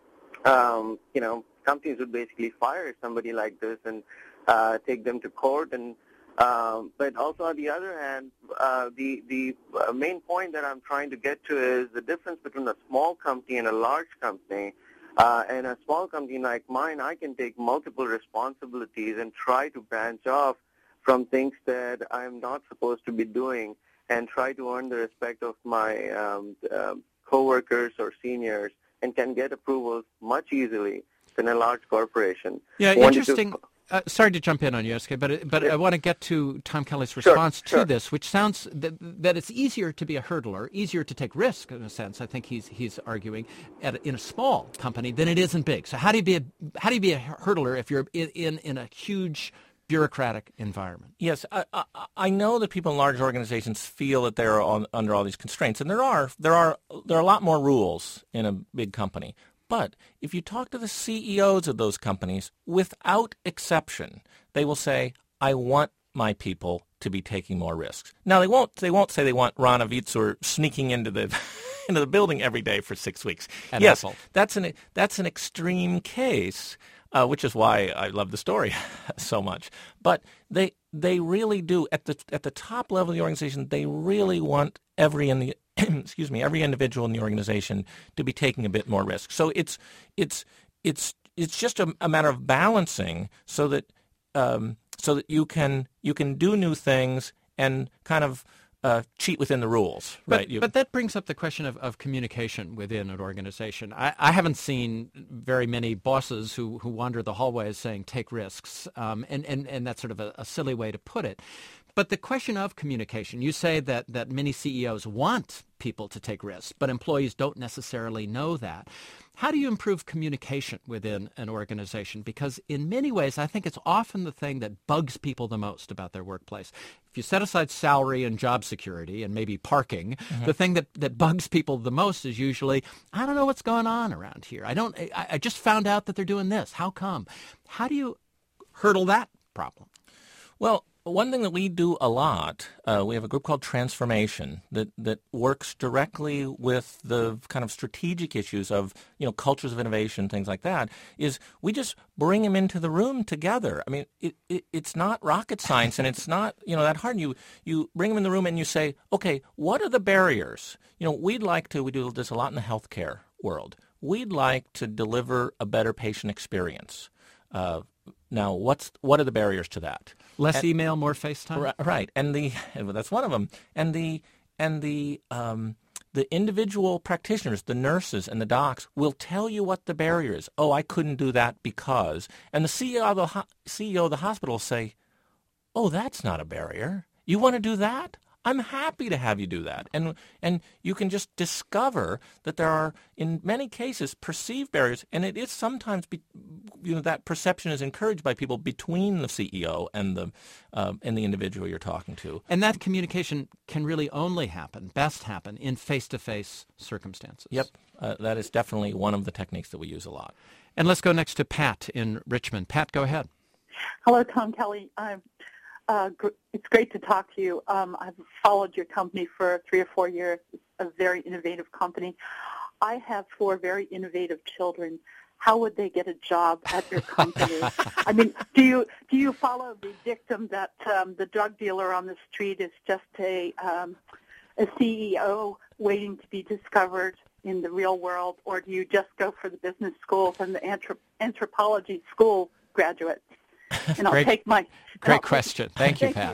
um, you know, companies would basically fire somebody like this and uh, take them to court. And um, but also on the other hand, uh, the the uh, main point that I'm trying to get to is the difference between a small company and a large company. Uh, and a small company like mine, I can take multiple responsibilities and try to branch off from things that I'm not supposed to be doing, and try to earn the respect of my um, uh, coworkers or seniors, and can get approvals much easily than a large corporation. Yeah, Wanted interesting. To... Uh, sorry to jump in on you, S K, but it- but Yeah. I want to get to Tom Kelly's response Sure, to sure. this, which sounds that that it's easier to be a hurdler, easier to take risk in a sense. I think he's he's arguing at a, in a small company than it is in big. So how do you be a how do you be a hurdler if you're in in, in a huge bureaucratic environment? Yes, I, I, I know that people in large organizations feel that they're on, under all these constraints, and there are there are there are a lot more rules in a big company. But if you talk to the C E Os of those companies, without exception, they will say, "I want my people to be taking more risks." Now they won't they won't say they want Ron Avitzur sneaking into the into the building every day for six weeks. At yes, Apple. that's an that's an extreme case. Uh, which is why I love the story so much. But they they really do at the at the top level of the organization. They really want every in the excuse me every individual in the organization to be taking a bit more risk. So it's it's it's it's just a, a matter of balancing so that um, so that you can you can do new things and kind of Uh, cheat within the rules, But, right? You, but that brings up the question of, of communication within an organization. I, I haven't seen very many bosses who, who wander the hallways saying take risks, um, and, and, and that's sort of a, a silly way to put it. But the question of communication, you say that, that many C E Os want people to take risks, but employees don't necessarily know that. How do you improve communication within an organization? Because in many ways, I think it's often the thing that bugs people the most about their workplace. If you set aside salary and job security and maybe parking, mm-hmm. the thing that, that bugs people the most is usually, I don't know what's going on around here. I don't. I, I just found out that they're doing this. How come? How do you hurdle that problem? Well, one thing that we do a lot, uh, we have a group called Transformation that, that works directly with the kind of strategic issues of, you know, cultures of innovation, things like that, is we just bring them into the room together. I mean, it, it, it's not rocket science and it's not, you know, that hard. You, you bring them in the room and you say, okay, what are the barriers? You know, we'd like to, we do this a lot in the healthcare world. We'd like to deliver a better patient experience. Uh, now, what's what are the barriers to that? Less and, email, more FaceTime. Right, and the that's one of them. And the and the um, the individual practitioners, the nurses and the docs, will tell you what the barrier is. Oh, I couldn't do that because. And the C E O of the ho- C E O of the hospital will say, "Oh, that's not a barrier. You want to do that? I'm happy to have you do that." And and you can just discover that there are, in many cases, perceived barriers, and it is sometimes, be, you know, that perception is encouraged by people between the C E O and the um, and the individual you're talking to. And that communication can really only happen, best happen, in face-to-face circumstances. Yep, uh, that is definitely one of the techniques that we use a lot. And let's go next to Pat in Richmond. Pat, go ahead. Hello, Tom Kelly. I'm Uh, gr- it's great to talk to you. Um, I've followed your company for three or four years. It's a very innovative company. I have four very innovative children. How would they get a job at your company? I mean, do you do you follow the dictum that um, the drug dealer on the street is just a um, a C E O waiting to be discovered in the real world, or do you just go for the business schools and the anthrop- anthropology school graduates? And I'll great, take my great I'll question. Take, thank you, thank Pat. You.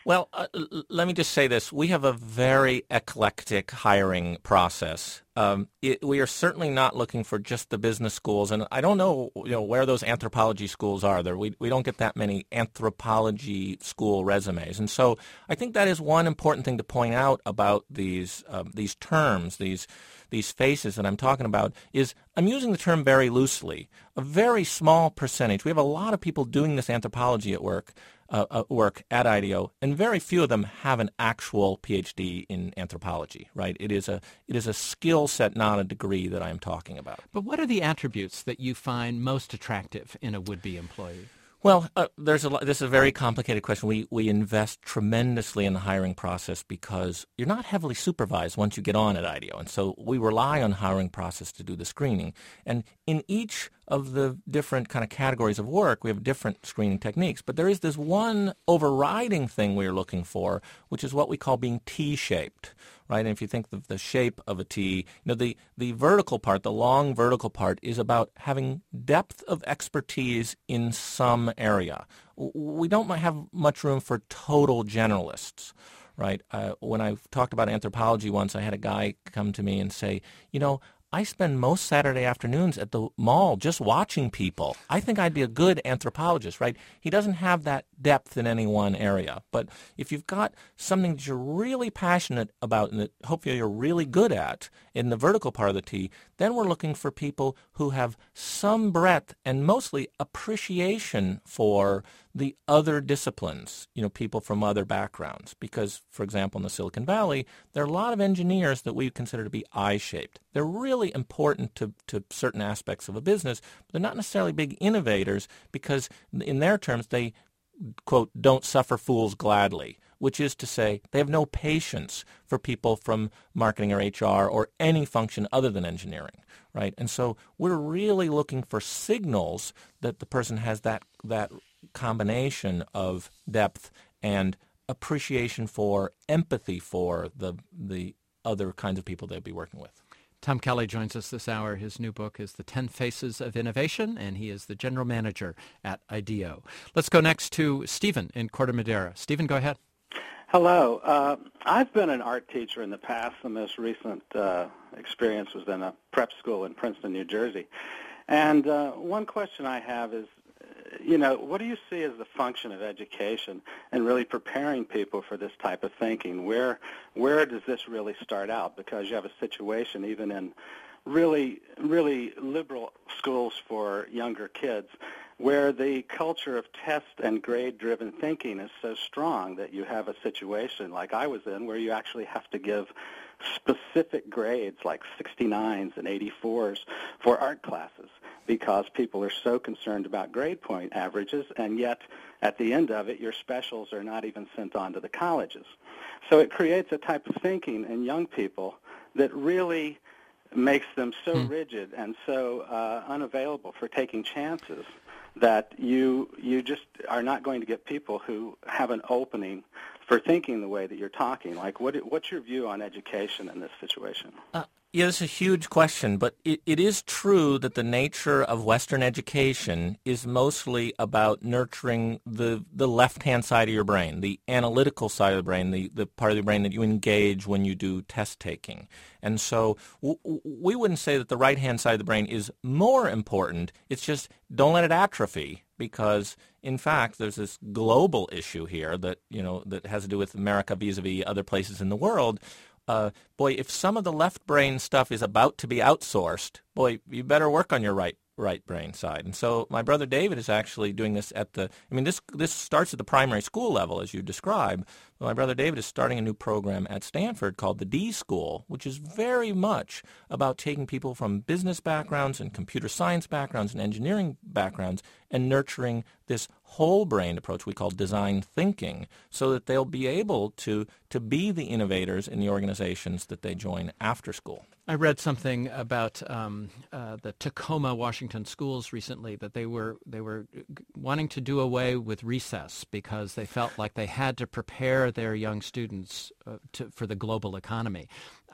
Well, uh, l- let me just say this. We have a very eclectic hiring process. Um, it, we are certainly not looking for just the business schools, and I don't know, you know where those anthropology schools are. There, we we don't get that many anthropology school resumes, and so I think that is one important thing to point out about these um, these terms, these these faces that I'm talking about. Is I'm using the term very loosely. A very small percentage. We have a lot of people doing this anthropology at work. Uh, uh, work at IDEO, and very few of them have an actual P H D in anthropology, right? It is a it is a skill set, not a degree that I'm talking about. But what are the attributes that you find most attractive in a would-be employee? Well, uh, there's a lot, this is a very complicated question. We we invest tremendously in the hiring process because you're not heavily supervised once you get on at IDEO, and so we rely on the hiring process to do the screening. And in each of the different kind of categories of work, we have different screening techniques. But there is this one overriding thing we're looking for, which is what we call being T-shaped, right? And if you think of the shape of a T, you know, the, the vertical part, the long vertical part, is about having depth of expertise in some area. We don't have much room for total generalists. Right. Uh, when I talked about anthropology once, I had a guy come to me and say, you know, I spend most Saturday afternoons at the mall just watching people. I think I'd be a good anthropologist, right? He doesn't have that depth in any one area. But if you've got something that you're really passionate about and that hopefully you're really good at in the vertical part of the T, then we're looking for people who have some breadth and mostly appreciation for the other disciplines, you know, people from other backgrounds. Because, for example, in the Silicon Valley, there are a lot of engineers that we consider to be I-shaped. They're really important to, to certain aspects of a business, but they're not necessarily big innovators because, in their terms, they, quote, don't suffer fools gladly, which is to say they have no patience for people from marketing or H R or any function other than engineering, right? And so we're really looking for signals that the person has that that combination of depth and appreciation for, empathy for the the other kinds of people they'll be working with. Tom Kelly joins us this hour. His new book is The Ten Faces of Innovation, and he is the general manager at IDEO. Let's go next to Stephen in Corte Madera. Stephen, go ahead. Hello. Uh, I've been an art teacher in the past. The most recent uh, experience was in a prep school in Princeton, New Jersey. And uh, one question I have is, you know, what do you see as the function of education and really preparing people for this type of thinking? Where where does this really start out? Because you have a situation even in really, really liberal schools for younger kids where the culture of test and grade-driven thinking is so strong that you have a situation like I was in where you actually have to give specific grades like sixty-nines and eighty-fours for art classes because people are so concerned about grade point averages, and yet at the end of it, your specials are not even sent on to the colleges. So it creates a type of thinking in young people that really makes them so hmm. rigid and so uh, unavailable for taking chances that you you just are not going to get people who have an opening for thinking the way that you're talking. Like, what what's your view on education in this situation? Uh, yeah, it's a huge question, but it, it is true that the nature of Western education is mostly about nurturing the, the left-hand side of your brain, the analytical side of the brain, the, the part of the brain that you engage when you do test-taking. And so w- we wouldn't say that the right-hand side of the brain is more important. It's just don't let it atrophy, because in fact there's this global issue here that, you know, that has to do with America vis-a-vis other places in the world. Uh, boy, if some of the left brain stuff is about to be outsourced, boy, you better work on your right right brain side. And so my brother David is actually doing this at the, I mean, this this starts at the primary school level, as you describe. My brother David is starting a new program at Stanford called the D School, which is very much about taking people from business backgrounds and computer science backgrounds and engineering backgrounds and nurturing this whole brain approach we call design thinking, so that they'll be able to to be the innovators in the organizations that they join after school. I read something about um, uh, the Tacoma, Washington schools recently, that they were they were wanting to do away with recess because they felt like they had to prepare their young students uh, to, for the global economy.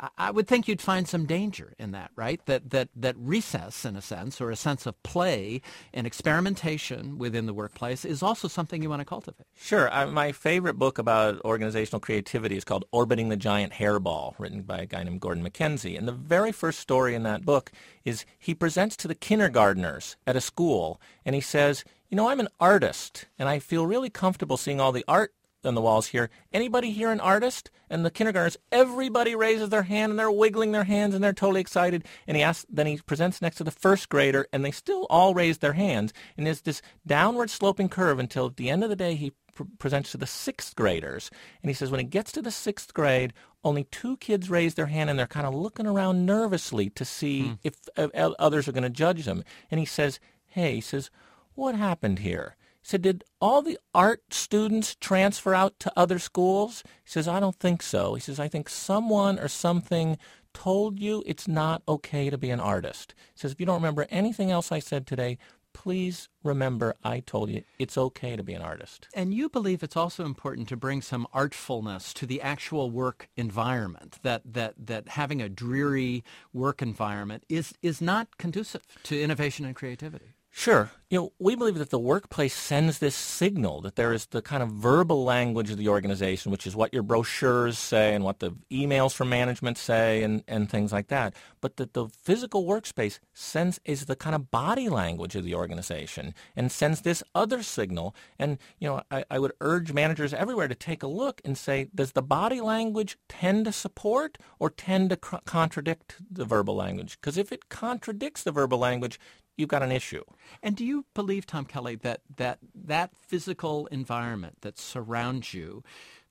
I, I would think you'd find some danger in that, right? That, that, that recess, in a sense, or a sense of play and experimentation within the workplace is also something you want to cultivate. Sure. I, my favorite book about organizational creativity is called Orbiting the Giant Hairball, written by a guy named Gordon MacKenzie. And the very first story in that book is he presents to the kindergartners at a school, and he says, you know, I'm an artist, and I feel really comfortable seeing all the art on the walls here. Anybody here an artist? And the kindergartners, everybody raises their hand, and they're wiggling their hands, and they're totally excited. And he asks, then he presents next to the first grader, and they still all raise their hands. And there's this downward sloping curve until at the end of the day he pr- presents to the sixth graders. And he says when he gets to the sixth grade, only two kids raise their hand, and they're kind of looking around nervously to see mm. if uh, others are going to judge them. And he says, hey, he says, what happened here? He said, did all the art students transfer out to other schools? He says, I don't think so. He says, I think someone or something told you it's not okay to be an artist. He says, if you don't remember anything else I said today, please remember I told you it's okay to be an artist. And you believe it's also important to bring some artfulness to the actual work environment, that that, that having a dreary work environment is, is not conducive to innovation and creativity. Sure. You know, we believe that the workplace sends this signal that there is the kind of verbal language of the organization, which is what your brochures say and what the emails from management say and, and things like that. But that the physical workspace sends is the kind of body language of the organization and sends this other signal. And, you know, I, I would urge managers everywhere to take a look and say, does the body language tend to support or tend to co- contradict the verbal language? Because if it contradicts the verbal language, you've got an issue. And do you believe, Tom Kelly, that that, that physical environment that surrounds you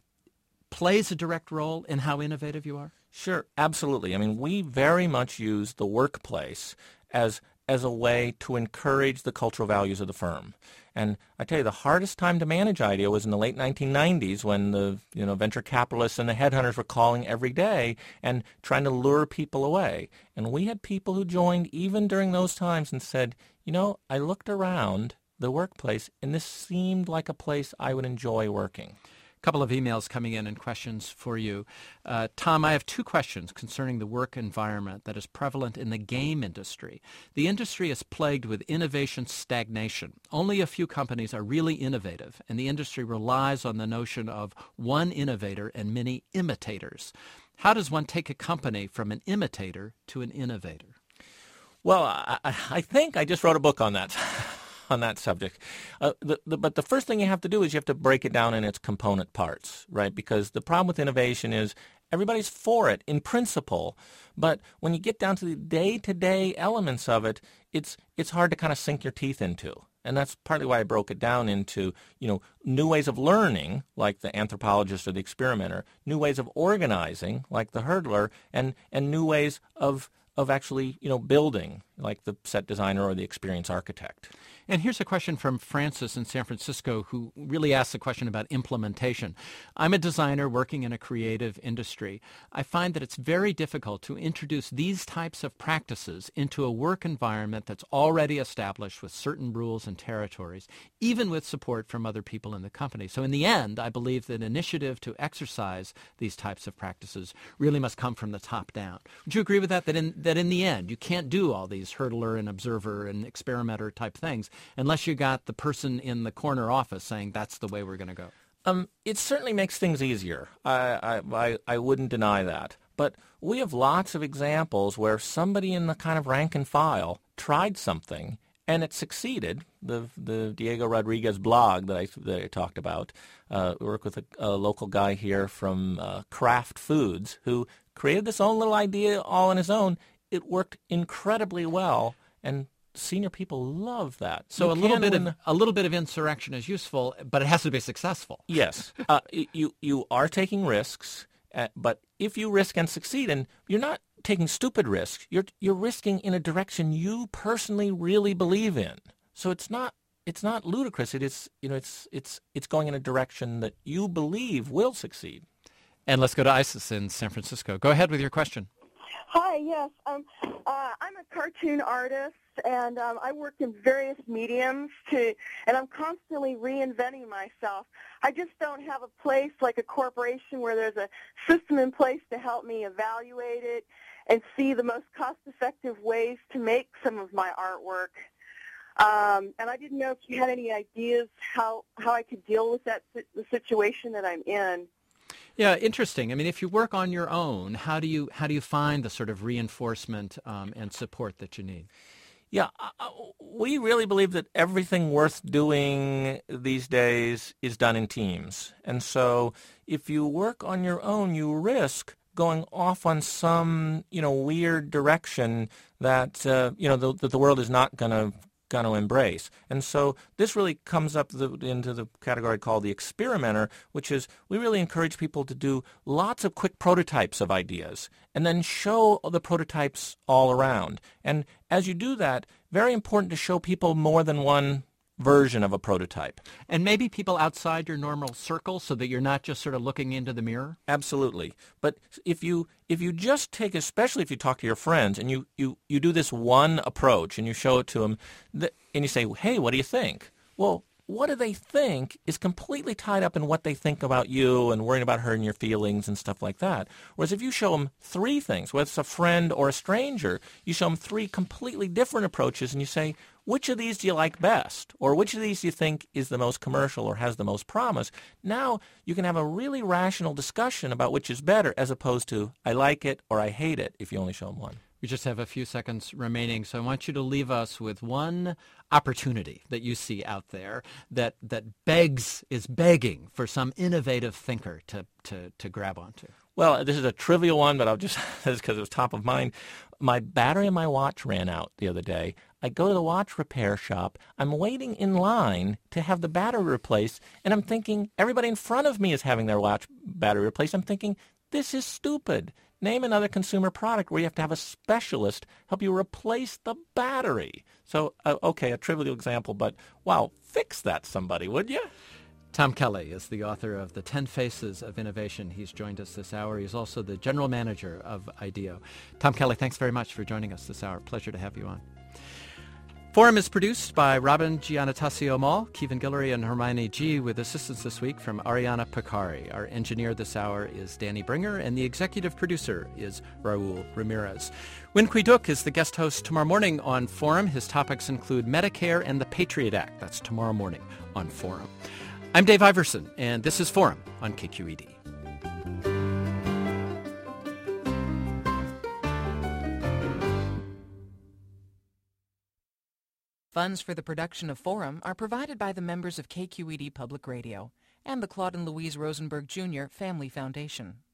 plays a direct role in how innovative you are? Sure, absolutely. I mean, we very much use the workplace as as a way to encourage the cultural values of the firm. And I tell you, the hardest time to manage IDEO was in the late nineteen nineties when the you know venture capitalists and the headhunters were calling every day and trying to lure people away. And we had people who joined even during those times and said, you know, I looked around the workplace and this seemed like a place I would enjoy working. A couple of emails coming in and questions for you. Uh, Tom, I have two questions concerning the work environment that is prevalent in the game industry. The industry is plagued with innovation stagnation. Only a few companies are really innovative, and the industry relies on the notion of one innovator and many imitators. How does one take a company from an imitator to an innovator? Well, I, I think I just wrote a book on that. on that subject. Uh, the, the, but the first thing you have to do is you have to break it down in its component parts, right? Because the problem with innovation is everybody's for it in principle, but when you get down to the day-to-day elements of it, it's it's hard to kind of sink your teeth into. And that's partly why I broke it down into, you know, new ways of learning, like the anthropologist or the experimenter, new ways of organizing, like the hurdler, and, and new ways of of actually, you know, building, like the set designer or the experience architect. And here's a question from Francis in San Francisco, who really asks a question about implementation. I'm a designer working in a creative industry. I find that it's very difficult to introduce these types of practices into a work environment that's already established with certain rules and territories, even with support from other people in the company. So in the end, I believe that initiative to exercise these types of practices really must come from the top down. Would you agree with that, that in, that in the end, you can't do all these hurdler and observer and experimenter type things unless you got the person in the corner office saying that's the way we're going to go? Um, it certainly makes things easier. I, I, I, I wouldn't deny that. But we have lots of examples where somebody in the kind of rank and file tried something and it succeeded. The the Diego Rodriguez blog that I, that I talked about, uh, we work with a, a local guy here from uh, Kraft Foods who created this own little idea all on his own. It worked incredibly well, and senior people love that. So you a little bit of the, a little bit of insurrection is useful, but it has to be successful. Yes, uh, you you are taking risks, uh, but if you risk and succeed, and you're not taking stupid risks, you're you're risking in a direction you personally really believe in. So it's not it's not ludicrous. It is you know it's it's it's going in a direction that you believe will succeed. And let's go to Isis in San Francisco. Go ahead with your question. Hi, yes. Um, uh, I'm a cartoon artist, and um, I work in various mediums, to, and I'm constantly reinventing myself. I just don't have a place like a corporation where there's a system in place to help me evaluate it and see the most cost-effective ways to make some of my artwork. Um, and I didn't know if you had any ideas how, how I could deal with that the situation that I'm in. Yeah, interesting. I mean, if you work on your own, how do you how do you find the sort of reinforcement um, and support that you need? Yeah, uh, we really believe that everything worth doing these days is done in teams. And so if you work on your own, you risk going off on some, you know, weird direction that, uh, you know, the, that the world is not going to going to embrace. And so this really comes up the, into the category called the experimenter, which is we really encourage people to do lots of quick prototypes of ideas and then show the prototypes all around. And as you do that, very important to show people more than one version of a prototype. And maybe people outside your normal circle so that you're not just sort of looking into the mirror? Absolutely. But if you if you just take, especially if you talk to your friends, and you, you, you do this one approach and you show it to them, th- and you say, hey, what do you think? Well, what do they think is completely tied up in what they think about you and worrying about hurting your feelings and stuff like that. Whereas if you show them three things, whether it's a friend or a stranger, you show them three completely different approaches and you say, which of these do you like best? Or which of these do you think is the most commercial or has the most promise? Now you can have a really rational discussion about which is better as opposed to I like it or I hate it if you only show them one. We just have a few seconds remaining, so I want you to leave us with one opportunity that you see out there that, that begs, is begging for some innovative thinker to, to, to grab onto. Well, this is a trivial one, but I'll just, because it was top of mind. My battery in my watch ran out the other day. I go to the watch repair shop. I'm waiting in line to have the battery replaced, and I'm thinking everybody in front of me is having their watch battery replaced. I'm thinking, this is stupid. Name another consumer product where you have to have a specialist help you replace the battery. So, uh, okay, a trivial example, but wow, fix that somebody, would you? Tom Kelly is the author of The Ten Faces of Innovation. He's joined us this hour. He's also the general manager of IDEO. Tom Kelly, thanks very much for joining us this hour. Pleasure to have you on. Forum is produced by Robin Giannatasio-Mall, Kevin Guillory, and Hermione G., with assistance this week from Ariana Picari. Our engineer this hour is Danny Bringer, and the executive producer is Raul Ramirez. Win Qui Duc is the guest host tomorrow morning on Forum. His topics include Medicare and the Patriot Act. That's tomorrow morning on Forum. I'm Dave Iverson, and this is Forum on K Q E D. Funds for the production of Forum are provided by the members of K Q E D Public Radio and the Claude and Louise Rosenberg Junior Family Foundation.